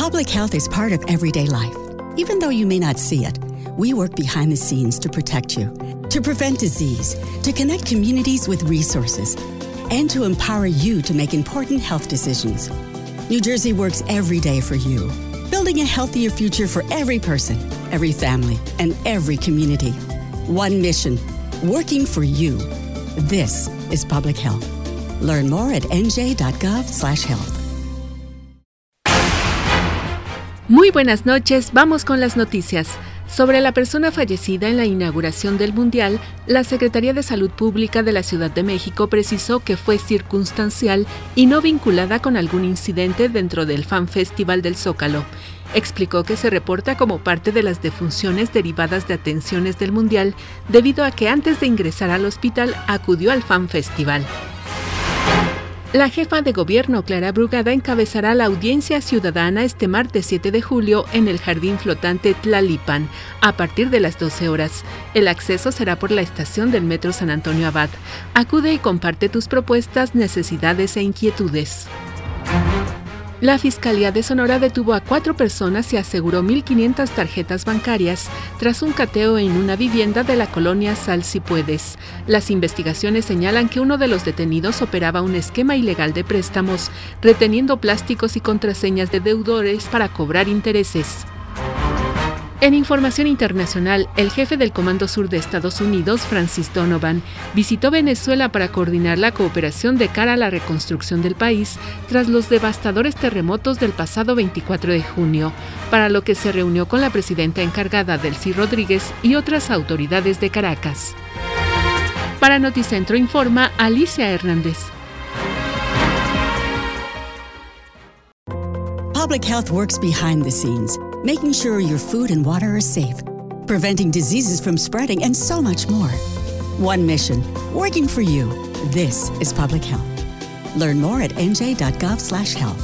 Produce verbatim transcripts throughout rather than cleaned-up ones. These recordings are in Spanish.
Public health is part of everyday life. Even though you may not see it, we work behind the scenes to protect you, to prevent disease, to connect communities with resources, and to empower you to make important health decisions. New Jersey works every day for you, building a healthier future for every person, every family, and every community. One mission, working for you. This is public health. Learn more at n j dot gov slash health. Muy buenas noches, vamos con las noticias. Sobre la persona fallecida en la inauguración del Mundial, la Secretaría de Salud Pública de la Ciudad de México precisó que fue circunstancial y no vinculada con algún incidente dentro del Fan Festival del Zócalo. Explicó que se reporta como parte de las defunciones derivadas de atenciones del Mundial, debido a que antes de ingresar al hospital acudió al Fan Festival. La jefa de gobierno, Clara Brugada, encabezará la audiencia ciudadana este martes siete de julio en el Jardín Flotante Tlalipan, a partir de las doce horas. El acceso será por la estación del Metro San Antonio Abad. Acude y comparte tus propuestas, necesidades e inquietudes. La Fiscalía de Sonora detuvo a cuatro personas y aseguró mil quinientas tarjetas bancarias tras un cateo en una vivienda de la colonia Sal Si Puedes. Las investigaciones señalan que uno de los detenidos operaba un esquema ilegal de préstamos, reteniendo plásticos y contraseñas de deudores para cobrar intereses. En información internacional, el jefe del Comando Sur de Estados Unidos, Francis Donovan, visitó Venezuela para coordinar la cooperación de cara a la reconstrucción del país tras los devastadores terremotos del pasado veinticuatro de junio, para lo que se reunió con la presidenta encargada, Delcy Rodríguez, y otras autoridades de Caracas. Para Noticentro informa Alicia Hernández. Public health works behind the scenes, making sure your food and water are safe, preventing diseases from spreading, and so much more. One mission, working for you. This is public health. Learn more at n j dot gov slash health.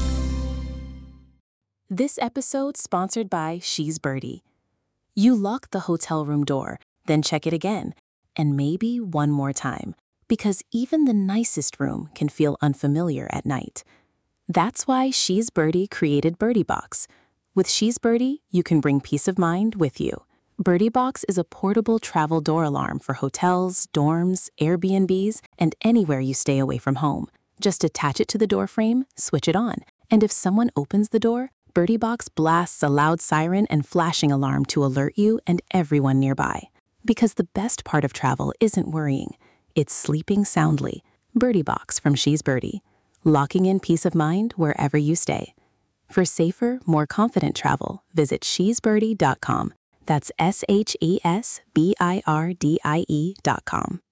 This episode sponsored by She's Birdie. You lock the hotel room door, then check it again, and maybe one more time, because even the nicest room can feel unfamiliar at night. That's why She's Birdie created Birdie Box. With She's Birdie, you can bring peace of mind with you. Birdie Box is a portable travel door alarm for hotels, dorms, Airbnbs, and anywhere you stay away from home. Just attach it to the door frame, switch it on, and if someone opens the door, Birdie Box blasts a loud siren and flashing alarm to alert you and everyone nearby. Because the best part of travel isn't worrying, it's sleeping soundly. Birdie Box from She's Birdie. Locking in peace of mind wherever you stay. For safer, more confident travel, visit she's birdie dot com. That's S H E S B I R D I E dot com.